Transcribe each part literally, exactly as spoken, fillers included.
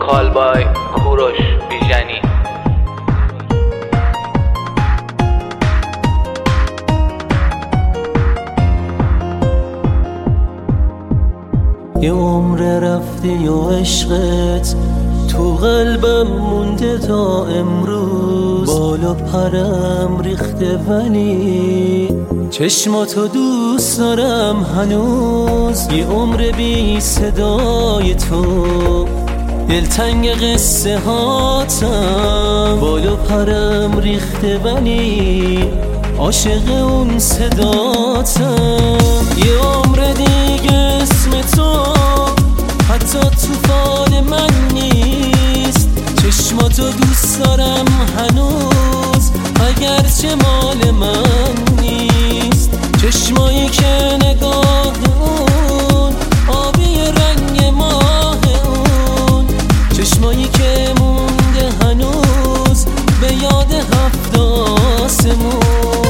کالبای کوروش بیژنی. یه عمر رفتی و عشقت تو قلبم مونده تا امروز، بالا پرم ریخته ولی چشماتو دوست دارم هنوز. یه عمر بی صدای تو، دلتنگ قصه هاتم، بالا پرم ریخته ولی عاشق اون صداتم. یه عمر دیگه اسم تو حتی تو فال من نیست، چشماتو دوست دارم هنوز اگرچه مال من نیست. چشمایی که نگاه اون آبی رنگ ماه اون، چشمایی که مونده هنوز به یاد هفت آسمون.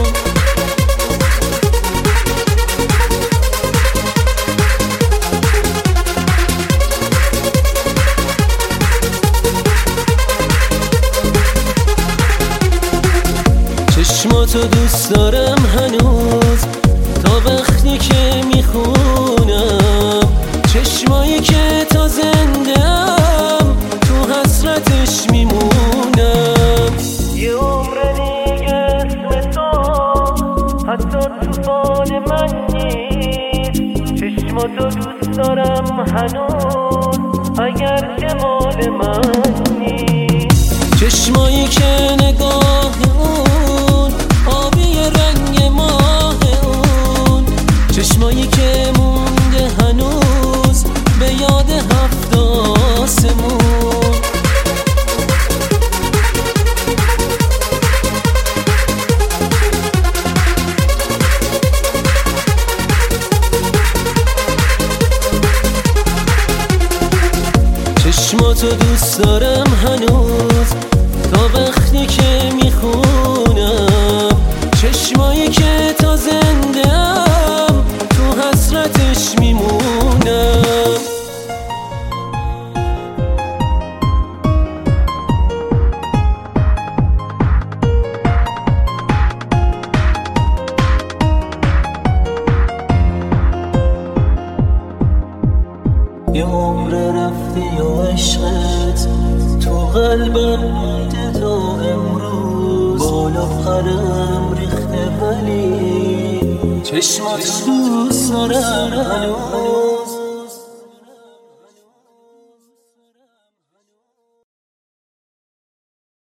چشماتو دوست دارم هنوز تا وقتی که میخونم، چشمایی که تا زنده‌ام تو حسرتش میمونم. یه عمر دیگه اسم تو حتی تو فال من نیست، چشماتو دوست دارم هنوز اگرچه مال من نیست. چشمایی که نگاه اون آبی رنگ ماه اون، چشمایی که مونده هنوز به یاد هفت آسمون. چشماتو دوست دارم هنوز تا وقتی که میخونم، چشمایی که تا زنده‌ام تو حسرتش میمونم. یه عمر رفتی و عشقت تو قلبم مونده تا امروز، بالا پرم ریخته ولی چشمات دوست دارم هنوز.